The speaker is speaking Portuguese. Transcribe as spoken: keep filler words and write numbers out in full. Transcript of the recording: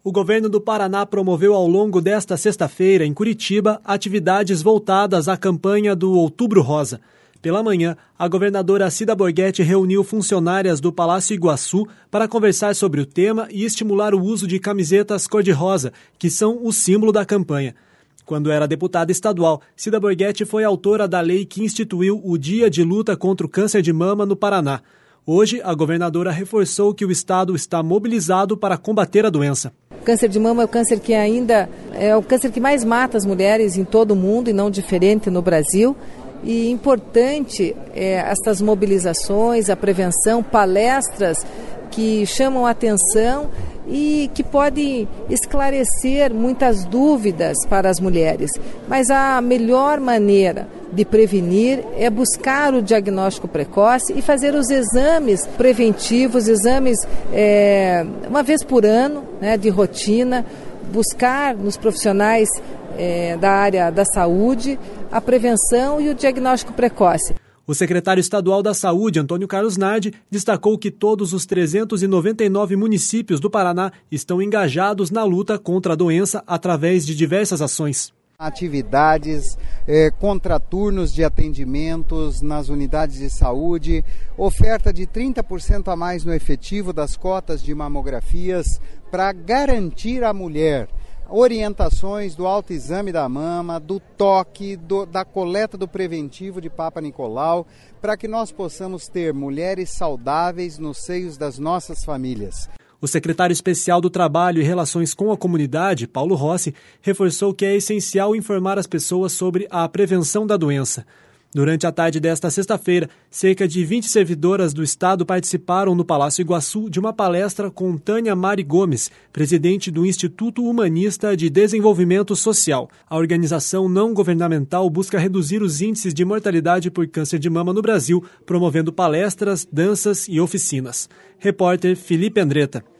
O governo do Paraná promoveu ao longo desta sexta-feira, em Curitiba, atividades voltadas à campanha do Outubro Rosa. Pela manhã, a governadora Cida Borghetti reuniu funcionárias do Palácio Iguaçu para conversar sobre o tema e estimular o uso de camisetas cor-de-rosa, que são o símbolo da campanha. Quando era deputada estadual, Cida Borghetti foi autora da lei que instituiu o Dia de Luta contra o Câncer de Mama no Paraná. Hoje, a governadora reforçou que o estado está mobilizado para combater a doença. O câncer de mama é o câncer que ainda é o câncer que mais mata as mulheres em todo o mundo e não diferente no Brasil. E importante é, estas mobilizações, a prevenção, palestras que chamam a atenção e que podem esclarecer muitas dúvidas para as mulheres. Mas a melhor maneira de prevenir é buscar o diagnóstico precoce e fazer os exames preventivos, exames é, uma vez por ano, né, de rotina, buscar nos profissionais é, da área da saúde a prevenção e o diagnóstico precoce. O secretário estadual da Saúde, Antônio Carlos Nardi, destacou que todos os trezentos e noventa e nove municípios do Paraná estão engajados na luta contra a doença através de diversas ações. Atividades, eh, contraturnos de atendimentos nas unidades de saúde, oferta de trinta por cento a mais no efetivo das cotas de mamografias para garantir à mulher orientações do autoexame da mama, do toque, do, da coleta do preventivo de Papa Nicolau, para que nós possamos ter mulheres saudáveis nos seios das nossas famílias. O secretário especial do Trabalho e Relações com a Comunidade, Paulo Rossi, reforçou que é essencial informar as pessoas sobre a prevenção da doença. Durante a tarde desta sexta-feira, cerca de vinte servidoras do Estado participaram no Palácio Iguaçu de uma palestra com Tânia Mari Gomes, presidente do Instituto Humanista de Desenvolvimento Social. A organização não governamental busca reduzir os índices de mortalidade por câncer de mama no Brasil, promovendo palestras, danças e oficinas. Repórter Felipe Andretta.